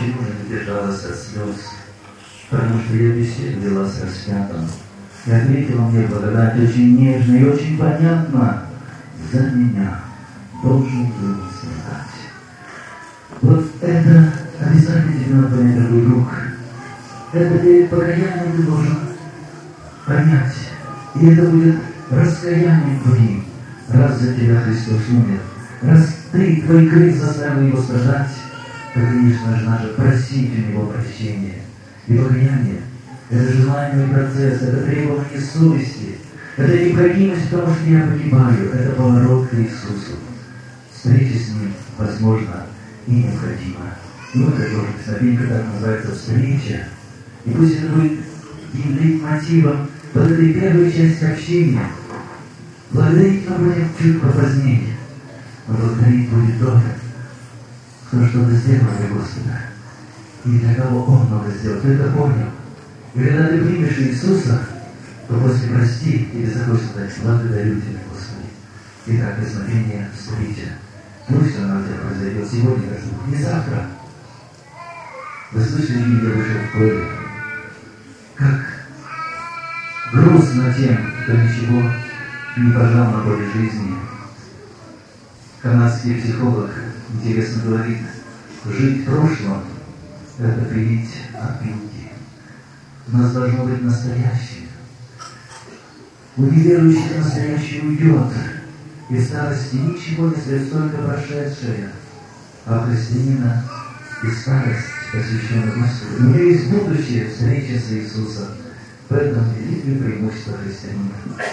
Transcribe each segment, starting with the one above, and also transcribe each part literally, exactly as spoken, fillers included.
почему же не держалась от слез? Потому что я беседовала с распятым. И ответила мне благодать очень нежно и очень понятно. За меня должен был страдать. Вот это обязательно тебе надо понять, дорогой друг. Это ты покаяние ты должен понять. И это будет раскаянием твоим. Раз за тебя Христос умер, раз ты, твой грех заставил его страдать, то, конечно же, надо просить у него прощения. И покаяние – это желаемый процесс, это требование совести, это необходимость, потому что я погибаю, это поворот к Иисусу. Встреча с Ним возможна и необходима. И вот это тоже песнопенька так называется «Встреча». И пусть это будет являть мотивом вот этой первой части общения. Благодарить мы будем чуть попозднее. Но благодарить будет тот, кто что-то сделал для Господа. И для кого Он много сделал. Ты это понял. И когда ты примешь Иисуса, то после прости тебе захочется сказать: благодарю Тебя, Господи. Итак, песнопение «Встреча». Пусть она у тебя произойдет сегодня, Господь, не завтра. Вы слышали, видео вышел в поле. Как грустно тем, кто ничего не пожал на поле жизни. Канадский психолог интересно говорит: жить в прошлом – это привить опилки. У нас должно быть настоящее. У неверующих настоящее уйдет, и в старости ничего не следует, только прошедшее. А у христианина и старость посвящена Господу. У нее есть будущее встреча с Иисусом. Поэтому великое преимущество христианина.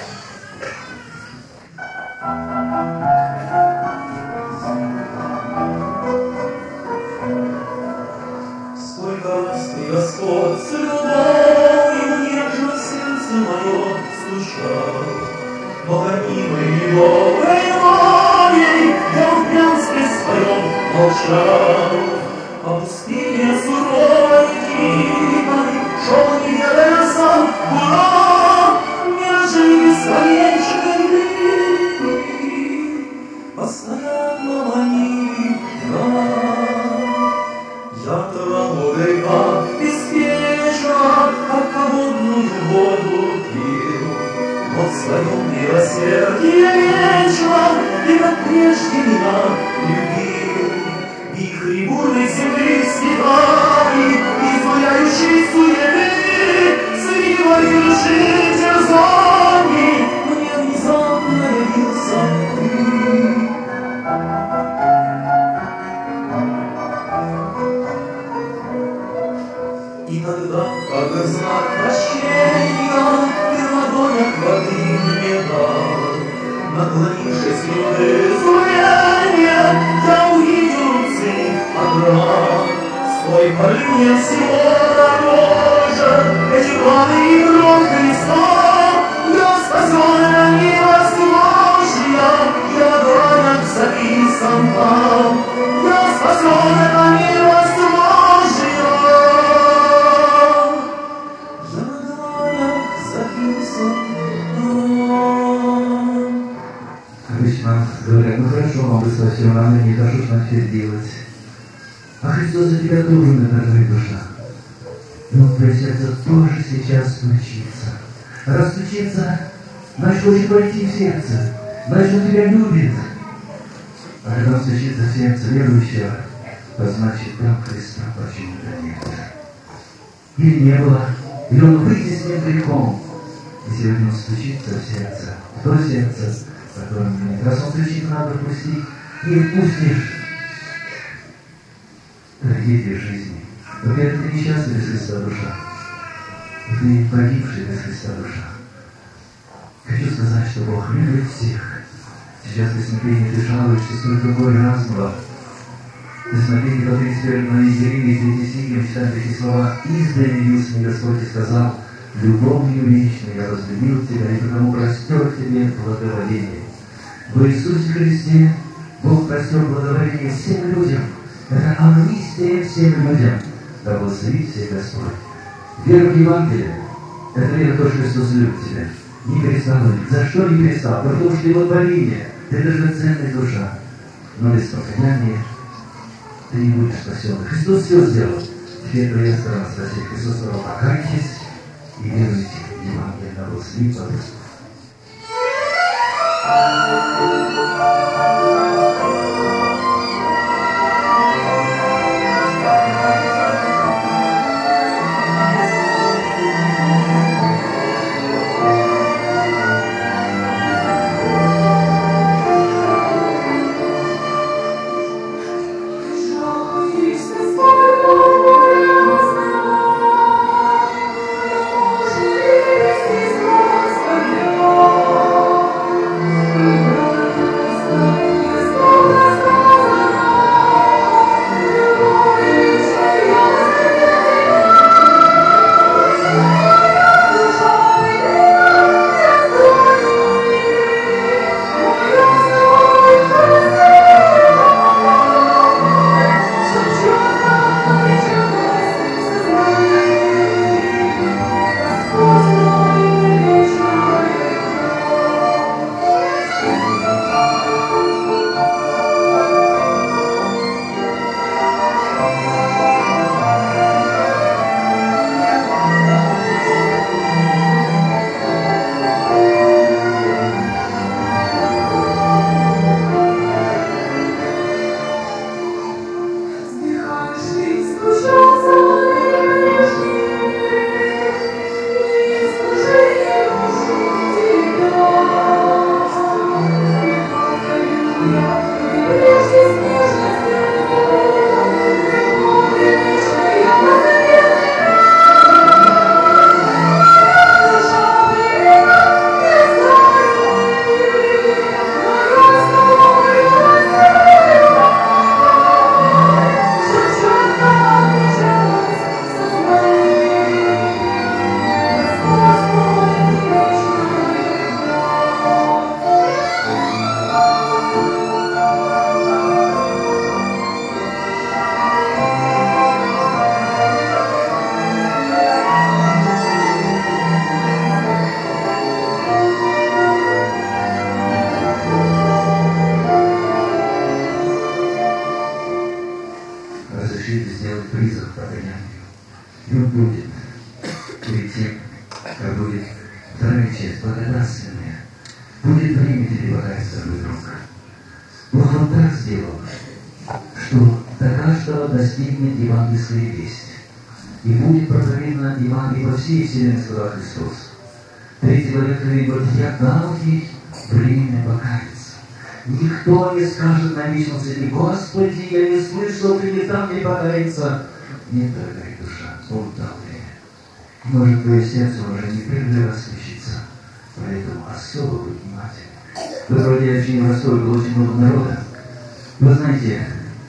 Сколько раз Ты, Господь, с любовью нежно сердце мое стучал, но гонимый доброй волей я в пьянстве своем молчал. А пустыня суровой тихой шел не ведая сам куда, нежели бесконечной любви постоянно манили нас. Я траву река беспечно, как холодную воду пил, но в своем милосердии вечно и как прежде меня любил. Вихри бурной земли стихали, изгоняющей суеты, сливали души терзаний, мне внезапно явился Ты. И тогда, как знак прощения, Ты в ладонях воды мне дал, наклонившись к изумления, я увидел Авраам, свой полюбие всего дороже, эти планы и кровь Христа, для спасенной милость Божья, я на дланях записан там, для спасенной милость Божья, я на дланях записан там. Обычно говорят: ну хорошо, могу совсем рано, не хочу что все сделать. А Христос за тебя тоже умер, дорогая душа. И Он твое сердце тоже сейчас стучится. Раз стучится, значит, хочет войти в сердце. Значит, Он тебя любит. А когда Он стучится в сердце верующего, то значит, там Христа почему-то нет. Или не было, или Он вытеснен грехом. И сегодня Он стучится в сердце, в то сердце, в котором нет. Раз Он стучит, надо впустить. Не впустишь. Трагедия жизни. Во-первых, ты несчастная без Христа душа. Ты погибшая без Христа душа. Хочу сказать, что Бог любит всех. Сейчас в песнопении ты жалуешься, столько горе разного. В песнопении по тридцать первой главе Иеремии, третьей стихе мы читаем такие слова: «Издали явился мне Господь и сказал: любовью вечной я возлюбил тебя, и потому простер к тебе благоволение». В Иисусе Христе Бог простер благоволение всем людям. Это амнистия всем людям. Да благословит всех Господь. Вера в Евангелие – это вера в то, что Христос любит тебя. Не перестал любить. За что не перестал? Потому что Его творение – это драгоценная душа. Но без покаяния ты не будешь спасен. Христос все сделал. Теперь твоя сторона спасет. Христос сказал, покайтесь и веруйте в Евангелие на благословит вас. Всей вселенной, сказал Христос. Третий человек говорит, я дал ей время покаяться. Никто не скажет на вечном свете, Господи, я не слышал, ты не там не покаяться. Нет, дорогая душа, Бог дал время. Может, твое сердце уже не первый раз случится, поэтому особо будь внимательным. Вы вроде очень простой, было очень много народа. Вы знаете,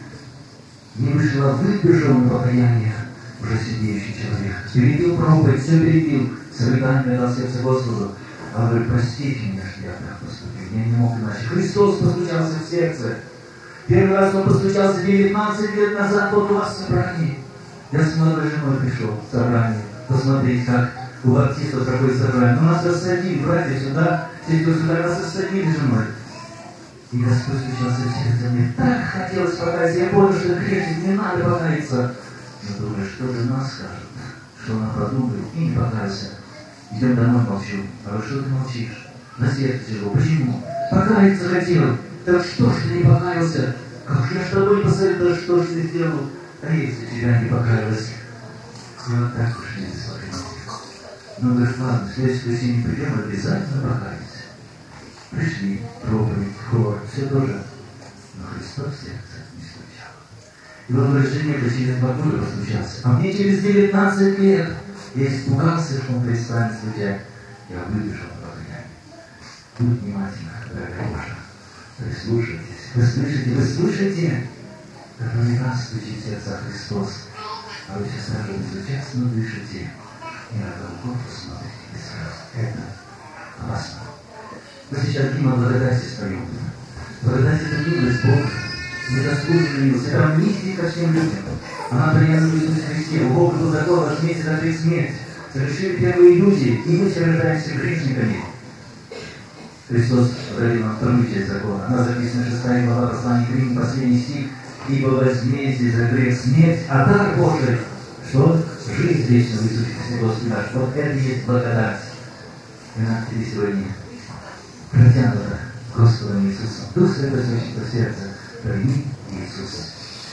не вышло, выбежал на покаяние уже сидящий человек. Перебил проповедь, все перебил. С рыданиями дал сердце Господу. А он говорит, простите меня, что я так поступил. Я не мог иначе. Христос постучался в сердце. Первый раз он постучался девятнадцать лет назад, вот у вас в собрании. Я с молодой женой пришел в собрание. Посмотреть, как у баптистов проходит собрание. Ну, нас рассадили, братья, сюда, все сюда, нас рассадили с женой. И Господь стучался в сердце. Мне так хотелось покаяться. Я понял, что грешник, не надо покаяться. Но думаю, что жена скажет, что она подумает, и не покайся. Идем домой, молчу. А вот что ты молчишь? На сердце тяжело. Почему? Покаяться хотел. Так что ж ты не покаялся? Как же я с тобой посоветовал, что ж ты сделал? А если тебя не покаялась? Ну, вот так уж не смотрите. Ну, говорит, ладно, в следующее воскресенье придем, обязательно покаяться. Пришли, проповедь, хор, все тоже. Но Христос в сердце не стучал. И вот решение через два года постучался. А мне через девятнадцать лет я испугался, что он перестанет стучать. Я выбежал на покаяние. Будь внимательна, дорогая душа. Прислушайтесь. Вы слышите, вы слышите? Наверняка стучит в сердце Христос. А вы сейчас даже не стучаться, но дышите. И на Голгофу смотрите без слез. Это опасно. Мы сейчас гимн благодати споем. Благодать — это милость Бога. Недоступный милость. Это миссия ко всем людям. Она приняла в Иисусе Христе. У Бога был закон, ваш месяц за три смерть. Совершили первые люди, и мы все рождаемся грешниками. Христос подарил нам вторую часть закона. Она записана шестая глава послания к Римлянам, последний стих. ибо возмездие за грех смерть, а дар Божий, что жизнь вечная в Иисусе Христе Господе наш. Вот это и есть благодать. И нам тебе сегодня протянуто Господом Иисусом. Дух Святой Священного сердца, прими Иисуса.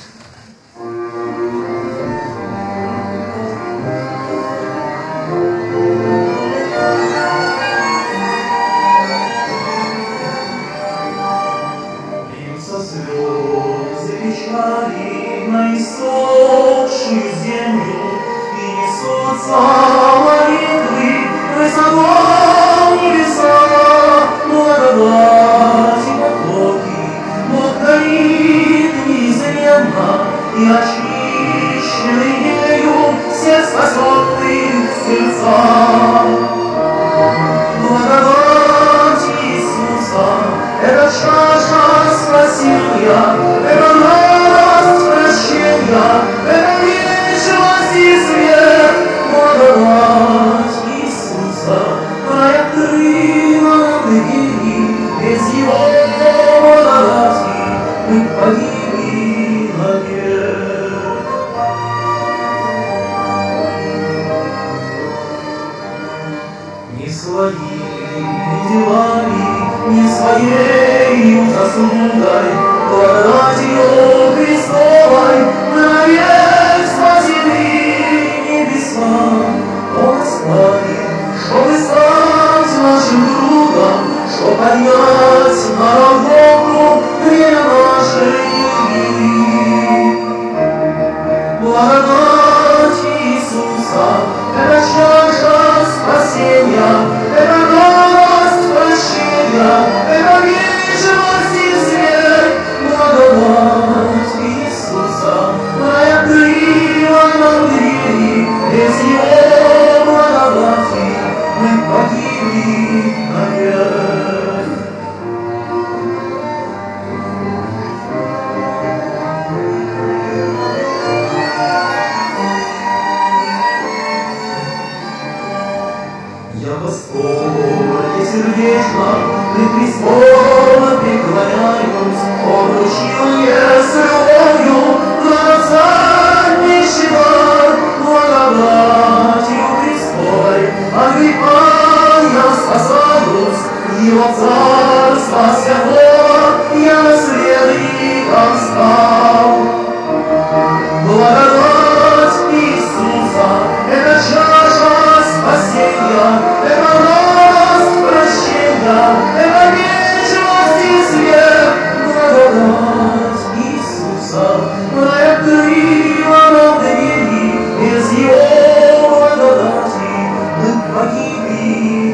На иссохшую землю и несутся молитвы высоко небеса, благодать и потоки, Бог дарит неизменно и очищенный ею всех спасенных сердца. Благодать Иисуса — это чаша спасения, это это вечность и свет, благодать Иисуса, приоткрыла нам двери, без Его благодати мы погибли навек. Не своими делами, не своей заслугой, благодатью Христовой навек спасены небеса. Он оставит, чтобы стать нашим другом, чтобы поднять на работу время нашей гибели. Благодать Иисуса — это чаша спасения, это радость прощения, это вечность и свет. Благодать Иисуса приоткрыла нам двери, без Его благодати мы погибли навек. Я Господь сердечно пред Христом преклоняюсь, Он учил мне с любовью глаза нищего, благодатью Христовой от греха я спасаюсь, Его царство святого я наследником стал. Благодать Иисуса — это чаша спасения, это радость прощения, это вечность и свет. Благодать Иисуса приоткрыла нам двери, без Его благодати мы погибли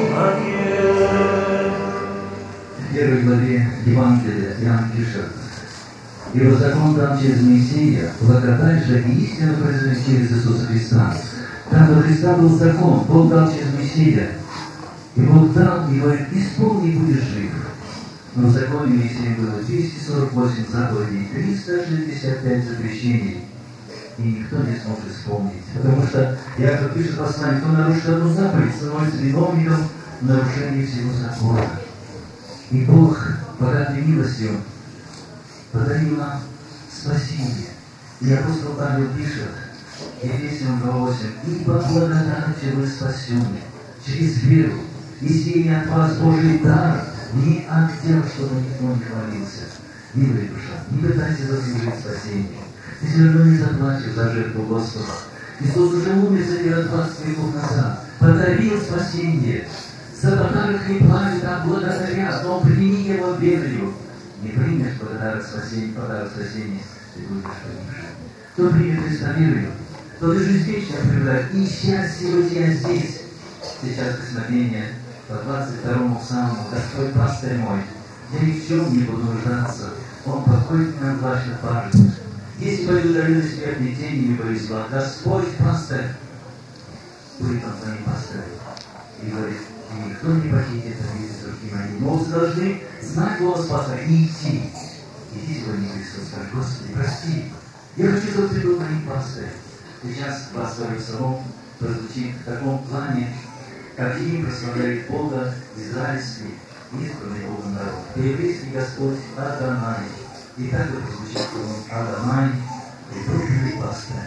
навек. В первой главе Евангелия Иоанн пишет: «Ибо закон дан через Моисея, благодать же и истина произошли через Иисуса Христа. Там до Христа был закон, Бог дал через Моисея, и Бог дал, и говорит: исполни, и будешь жив». Но в законе Моисея было двести сорок восемь заповедей, триста шестьдесят пять запрещений, и никто не смог исполнить. Потому что, Яков пишет в послании, кто нарушит одну заповедь, становится виновником в нарушении всего закона. И Бог, богатой милостью, подарил нам спасение. И апостол Павел пишет, Ефесянам два восемь: «Ибо благодатью вы спасены через веру, и сей не от вас Божий дар, не от дел, чтобы никто не хвалился». Милая душа, не пытайся заслужить спасение. Ты все равно не заплатишь за жертву Господа. Иисус уже умер за тебя двадцать веков назад, подарил спасение. За подарок не платит, а благодаря, но прими его верою. Не примешь подарок спасения, подарок спасения, ты будешь погибшим. Кто примет Христа верою, то ты жизнь вечную приобретаешь, и счастье бытия здесь. Сейчас песнопение по двадцать второму псалму: «Господь пастырь мой, я ни в чем не буду нуждаться, Он покоит меня в ваших пажитях. Если пойду долину смертной тени, не боюсь зла, Господь пастырь, будет Он твоим пастырем». И говорит: «И никто не похитит обиды руки моей». Но вы должны знать голос пастыря и идти. Иди сегодня, Христос, скажи: Господи, прости, я хочу, чтобы ты был моим пастырем. Сейчас двадцать второй псалом прозвучит в таком плане, как им прославляет Бога израильский, избранный Богом народ. По-еврейски Господь Адонай, И так вот звучит Адамай, и дружный поставил.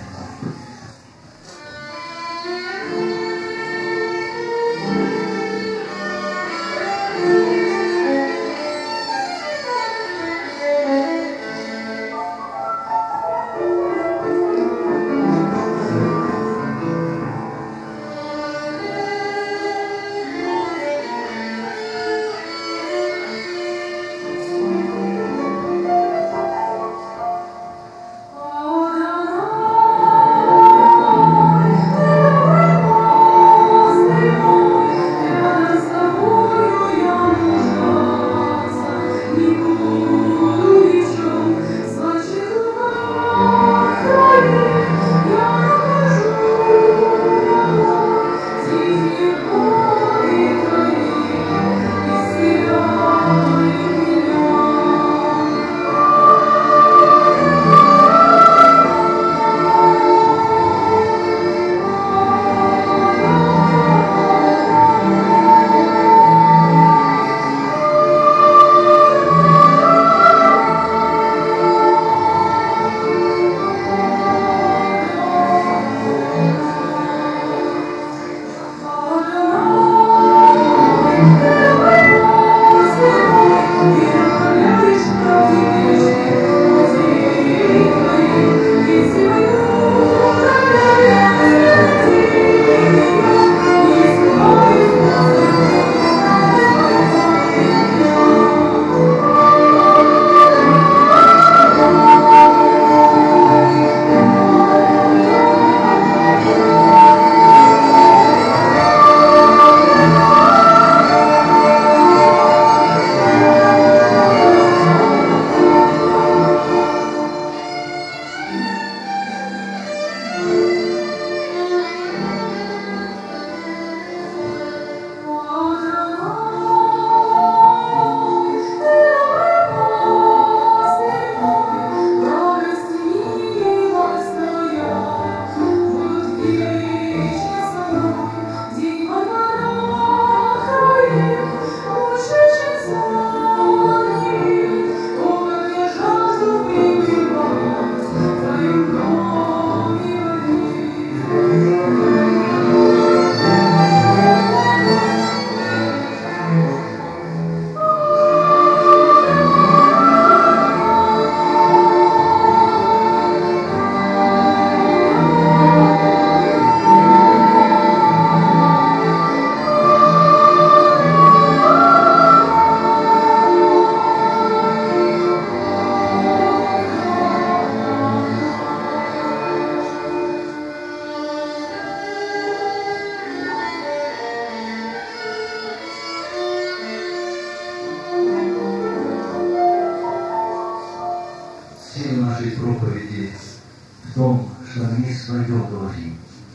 Нашей проповеди в том, что мы не свое говорим,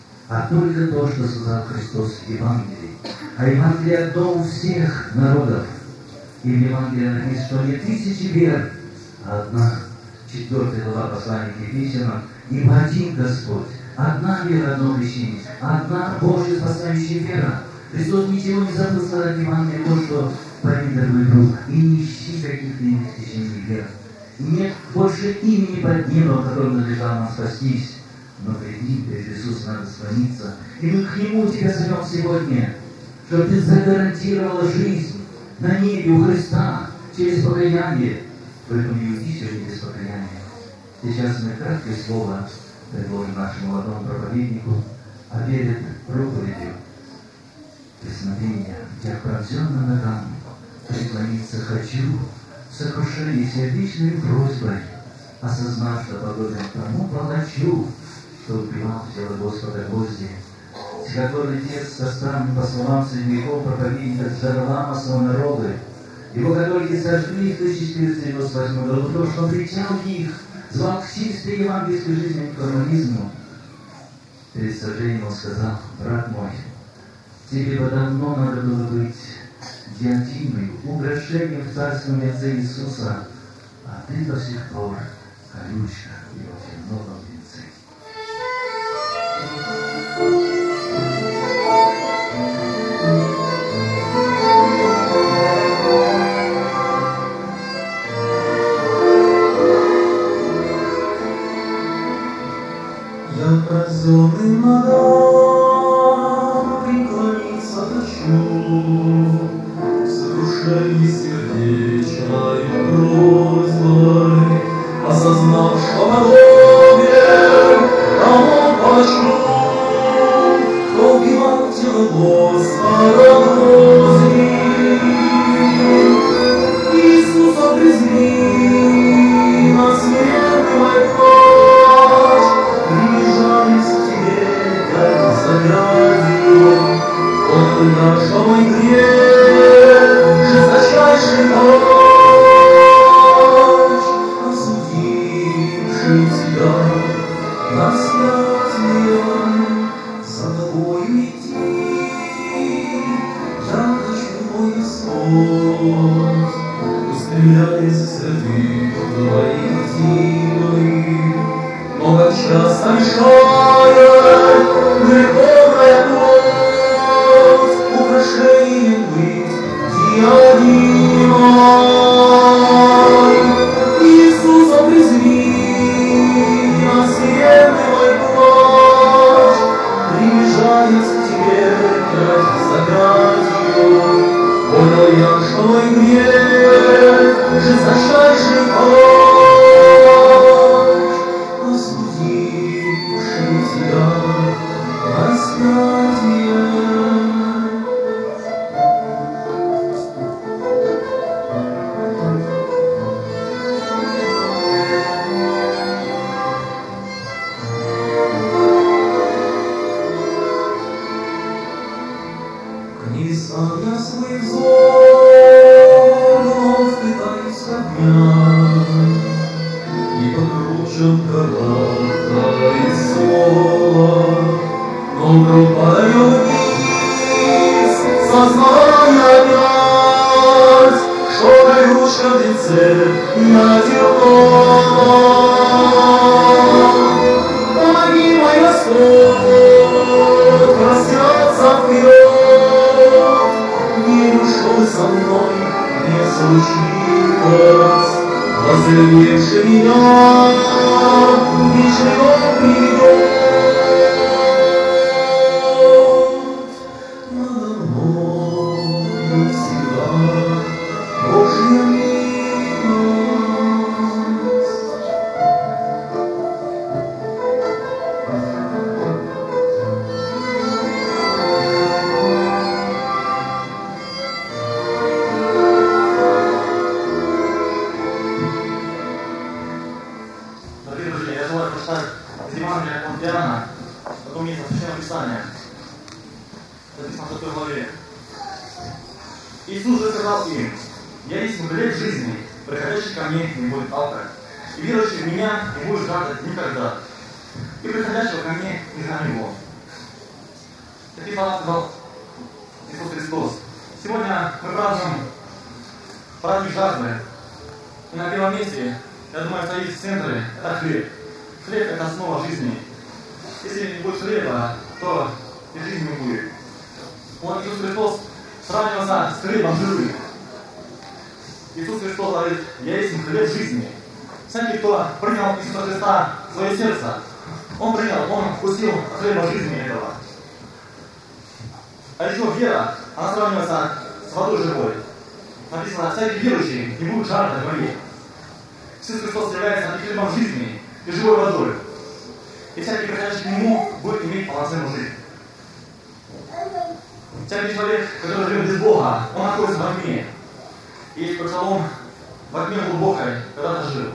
а только то, что сказал Христос в Евангелии. А Евангелие одно у всех народов. И в Евангелии написано, что не тысячи вер, а одна. Четвертая глава послания к Ефесянам. Ибо один Господь, одна вера, одно крещение, одна Божья спасающая вера. Христос ничего не забыл сказать в Евангелии, то, что пойми, дорогой друг, и не ищи каких-то иных течений вер. Нет больше имени под небом, которым надлежало нам спастись. Но приди, перед Иисусом надо склониться. И мы к Нему тебя зовем сегодня, чтобы ты загарантировала жизнь на небе у Христа через покаяние. Только не уйди сегодня без покаяния. Сейчас мы краткое слово предложим нашему молодому проповеднику, а перед проповедью песнопения «Я пронзенным ногам преклониться хочу». Сокрушение сердечной просьбой, осознав, что подобен тому палачу, что убивал в тело Господа гвозди, стихотворный текст, составленный по словам средневекового проповедника Джералама своего народа, его католики сожгли в тысяча четыреста девяносто восьмом году, то, что он кричал их, звал к чистой евангельской жизни к формализму. Перед сожжением он сказал: брат мой, тебе бы давно надо было быть диадимой, украшением в царском лице Иисуса, а ты до сих пор колючка в его терновом венце. Thank you. Твоим ногам преклониться хочу, в сокрушении сердечной просьбой, осознав, что подобен тому плачу, кто убивал тело Господа грози. Иисуса призри на смертный мой плач, приближаясь к Тебе, как за грязью. Он наш мой грех, жесточайший плач, осудивший Тебя на смерть, за Тобою идти. Я хочу, мой Господь, устремляясь в святых Твоих дивных, но как часто мешает греховная плоть украшением быть диадимой. Иисуса призри на смертный мой плач, приближаясь к Тебе, как за грязью. Понял я, что мой грех жесточайший плач, осудивший Тебя на смерть. К небесам я свой взор вновь пытаюсь поднять, и покручен корабля и снова, но вдруг падаю вниз, сознание опять, что горючка в лице натекло. Помоги, мой Господь, простерться вперед, не что со мной не случилось, возлюбивший меня, вечный он придет. Надо мною всегда Божья милость. Дорогие друзья, я желаю прочитать из Евангелия от Иоанна, такое место Священного Писания. Записано в шестой главе. Иисус же сказал им: «Я есть хлеб жизни, приходящий ко мне не будет алкать, и верующий в меня не будет жаждать никогда, и приходящего ко мне не знаю его». Такие слова сказал Иисус Христос. Сегодня мы празднуем праздник жажды. И на первом месте, я думаю, стоит в центре, это хлеб. Хлеб – это основа жизни. Если не будет хлеба, то и жизни не будет. Вот Иисус Христос сравнивался с хлебом живым. Иисус Христос говорит: «Я есть хлеб жизни». Всякий, кто принял Иисуса Христа в свое сердце, он принял, он вкусил хлеба жизни этого. А еще вера, она сравнивается с водой живой. Написано: «Всякий верующий не будет жаждать воды». Иисус Христос является и хлебом жизни, и живой водой. И всякий, приходящий к Нему, будет иметь полноценную жизнь. Всякий человек, который живет без Бога, он находится во тьме. И есть псалом: «Во тьме глубокой когда-то жил».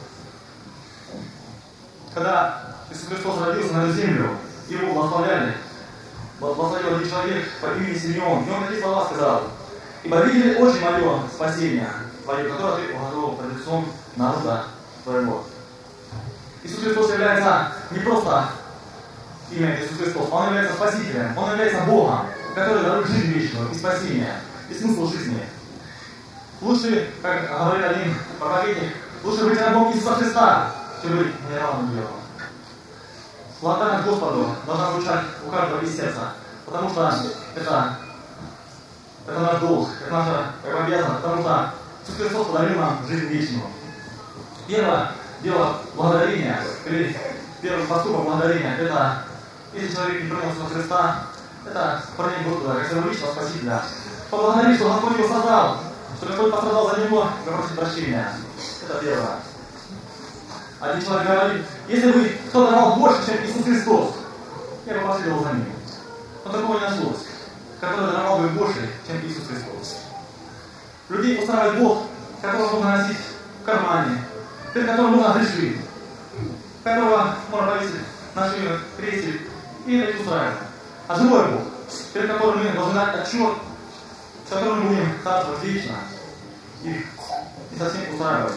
Когда Иисус Христос родился на эту землю, Его благословляли, благословил один человек по имени Симеон, и он такие слова сказал: «Ибо видели очи мое спасение Твое, которое Ты уготовил пред лицом народа Твоего». Иисус Христос является не просто имя Иисус Христос, Он является Спасителем, Он является Богом, который дарует жизнь вечную и спасение, и смысл жизни. Лучше, как говорит один проповедник, лучше быть рабом Иисуса Христа, чем быть неравным дьяволом. Благодарность Господу должна звучать у каждого из сердца, потому что это, это наш долг, это наша обязанность, потому что Иисус Христос подарил нам жизнь вечную. Первое дело благодарения, или первый поступок благодарения, это Если человек не принял своего Христа, это принять Господа как своего личного Спасителя. Поблагодарить, что Господь его создал, что Господь пострадал за него, попросить прощения. Это первое. Один человек говорит, если бы кто-то давал больше, чем Иисус Христос, я бы последовал за ним. Но такого не нашлось, который давал бы больше, чем Иисус Христос. Людей устраивает Бог, которого нужно носить в кармане, перед которым нужно грешить, которого можно повесить на шею крестик, и это их устраивает. А живой Бог, перед которым мы должны дать отчет, с которым мы будем царствовать вечно, их не совсем устраивает.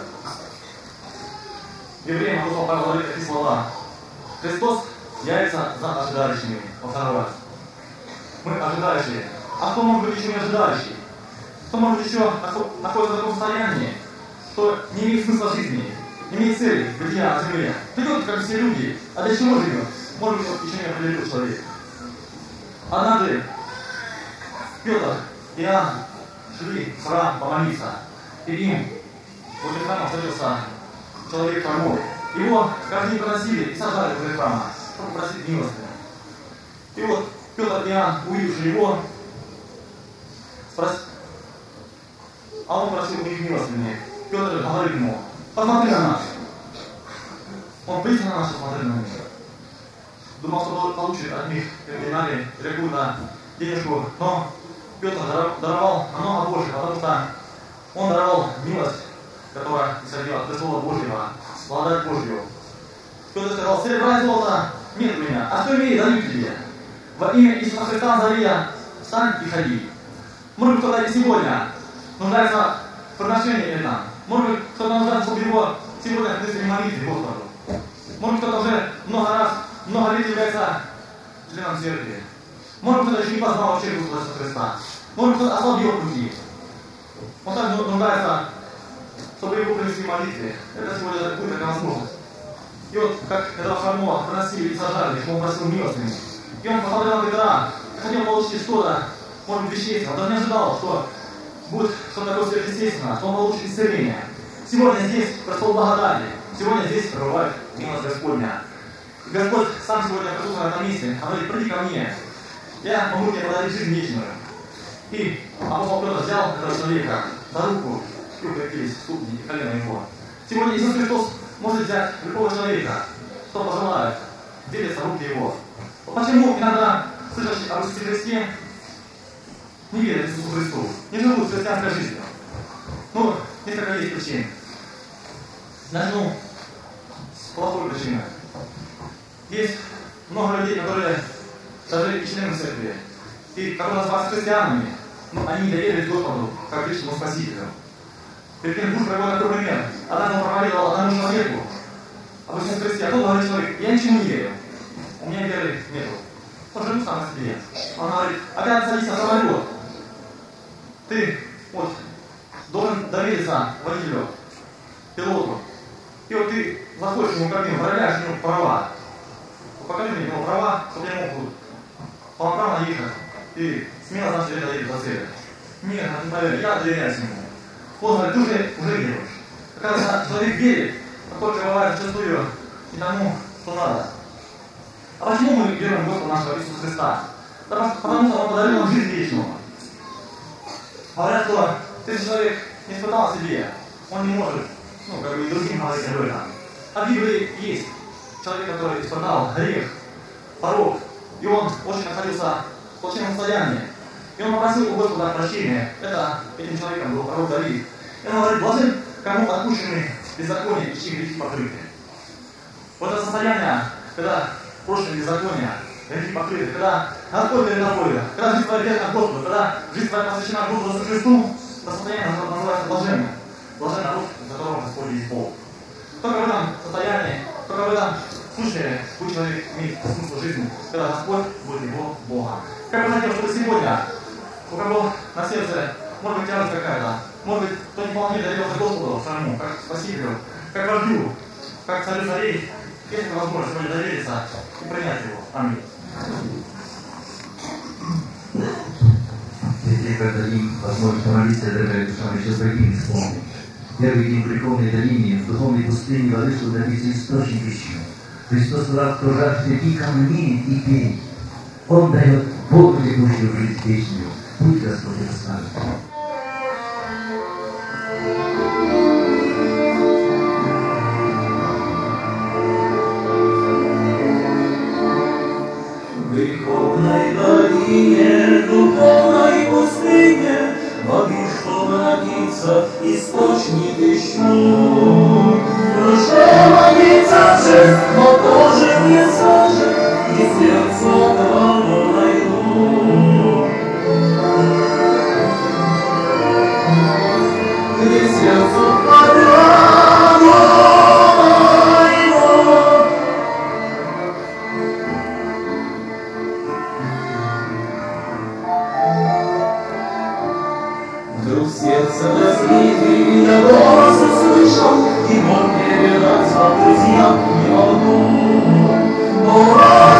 Евреям апостол Павел говорит такие слова. Христос явится за ожидающими. Во второй раз. Мы ожидающие. А кто может быть еще не ожидающий? Кто может быть еще находится в таком состоянии, что не имеет смысла жизни, не имеет цели бытия на земле? Живет, как все люди. А для чего живет? Может быть, вот еще не определил человек. Однажды Петр и Иоанн шли в храм помолиться. И им возле храма встретился человек хромой. Его каждый день приносили и сажали возле храма, чтобы просить милости. И вот Петр и Иоанн, увидевши его, спросили, а он просил у них милостыни. Петр говорит ему, посмотри на нас. Он пристально на нас посмотрел на них. Думал, что получит от них кардинали какую-то денежку, но Петр даровал намного больше, потому что он даровал милость, которая исходила от престола Божьего, благодать Божью. Петр сказал, серебра и золота нет у меня, а что имеет, даю тебе. Во имя Иисуса Христа Назария, встань и ходи. Может быть, кто-то и сегодня нуждается в приношении это. Может быть, кто-то нуждается, чтобы его сегодня принесли молитве Господу. Может быть, кто-то уже много раз, много лет является членом церкви. Может быть, кто-то еще не познал вообще Господа Иисуса Христа. Может быть, кто-то ослабил пути. Он также нуждается, чтобы его принесли молитве. Это сегодня будет такая возможность. И вот, как этого хромого приносили и сажали, что он просил милостыни. И он посмотрел на Петра, хотел получить что-то, может быть, вещественное. Он даже не ожидал, что будет что-то такое сверхъестественное, что он получит исцеление. Сегодня здесь престол благодати. Сегодня здесь пребывает милость Господня. И Господь сам сегодня присутствует на этом месте. Он говорит, приди ко мне. Я могу тебе подарить жизнь вечную. И апостол Петр взял этого человека за руку, и укрепились ступни и колено его. Сегодня Иисус Христос может взять любого человека, кто пожелает, делятся руки его. Почему иногда слышащие об Иисусе Христе не верят Иисусу Христу, не живут христианской жизнью? Ну, несколько есть причин. Начну с плохой причины. Есть много людей, которые даже и члены церкви, и которые называются христианами, но они не доверились Господу как личному Спасителю. Перед кем Бог приводит такой пример. Однажды он проповедовал одному человеку об Иисусе Христе, а тот говорит человек, я ничему не верю. У меня веры нету. Он живет сам на себе. Он говорит, а когда ты садись на самолет, ты вот должен довериться водителю, пилоту. И вот ты заходишь ему в кабину, проверяешь ему права. Покажи мне его права, чтобы я мог тут полноправно ехать. И смело значит это едет за цель. Нет, не проверь, я доверяюсь ему. Он говорит, ты уже, уже веришь. Когда человек верит, такое бывает зачастую и тому, что надо. А почему мы веруем в Господа нашего Иисуса Христа? Потому, потому что Он подарил нам жизнь вечную. Говорят, что если человек не испытал себе, он не может, ну, как бы и другим говорить об этом. А в Библии есть человек, который испытал грех, порок, и он очень находился в плачевном состоянии. И он попросил у Господа прощения. Это этим человеком был пророк Давид. И он говорит, блажен, кому отпущены беззакония и чьи грехи покрыты. Вот это состояние, когда прошлое беззаконие, грехи покрыты, когда Господь перед тобой, когда жизнь твоя верна Господу, когда жизнь твоя посвящена Господу Христу, это состояние называется блаженным. Блажен народ, у которого Господь есть Бог. Только в этом состоянии, только в этом случае будет человек иметь смысл жизни, когда Господь будет его Богом. Как бы хотел, чтобы сегодня у кого на сердце может быть тяжесть какая-то, может быть, кто не вполне доверился Господу самому, как Спасителю, как вождю, как царю царей, есть ли возможность сегодня довериться и принять его. Аминь. Если когда им возможность помолиться, я дорогая душа, мы сейчас другим вспомним. Первый день в греховной долине, в духовной пустыне воды, чтобы добиться источник ищу. Христос сказал, кто жаждет, иди ко мне и пей. Он дает Богу текущую жизнь вечную. Пусть Господь расскажет. В греховной долине, духовной пустыне, воды, чтобы напиться, источник ищу. Душе молиться же, но тоже не сажет, и сердце отраву найду. Где сердцу отраву найду. Вдруг сердце разбитый, я голос услышал, и мог передаться друзьям не могу. Ура!